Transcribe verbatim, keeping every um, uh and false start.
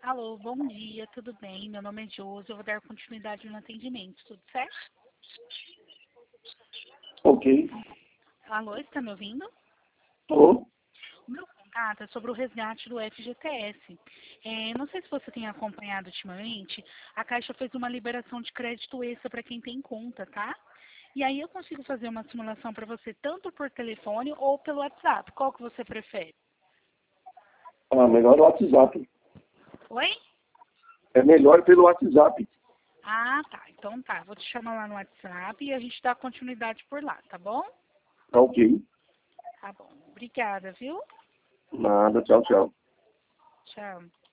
Alô, bom dia, tudo bem? Meu nome é Josi, eu vou dar continuidade no atendimento, tudo certo? Ok. Alô, está me ouvindo? Tô. O meu contato é sobre o resgate do F G T S. É, não sei se você tem acompanhado ultimamente, a Caixa fez uma liberação de crédito extra para quem tem conta, tá? E aí eu consigo fazer uma simulação para você tanto por telefone ou pelo WhatsApp. Qual que você prefere? Ah, melhor o WhatsApp. Oi? É melhor pelo WhatsApp. Ah, tá. Então tá. Vou te chamar lá no WhatsApp e a gente dá continuidade por lá, tá bom? Tá ok. Tá bom. Obrigada, viu? Nada, tchau, tchau. Tchau.